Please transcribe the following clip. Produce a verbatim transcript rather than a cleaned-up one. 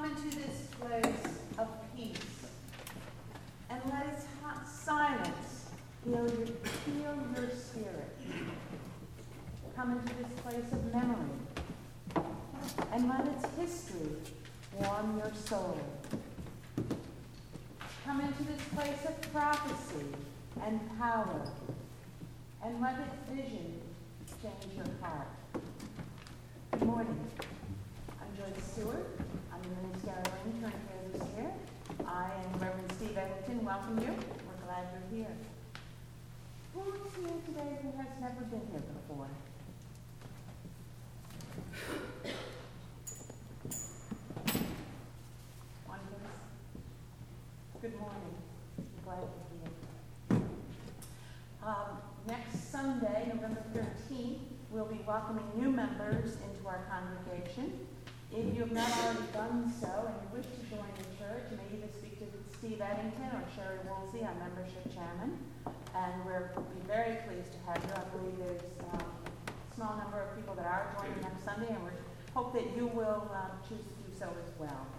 come into this place of peace and let its hot silence heal your, heal your spirit. Come into this place of memory and let its history warm your soul. Come into this place of prophecy and power and let its vision change your heart. Good morning. I'm Joyce Stewart. I'm the ministerial intern here this year. I and Reverend Steve Eddington welcome you. We're glad you're here. Who's here today who has never been here before? One please. Good morning. I'm glad you're here. Um, next Sunday, November thirteenth, we'll be welcoming new members into our congregation. If you have not already done so and you wish to join the church, you may either speak to Steve Eddington or Sherry Woolsey, our membership chairman. And we're we'll be very pleased to have you. I believe there's um, a small number of people that are joining next Sunday, and we hope that you will um, choose to do so as well.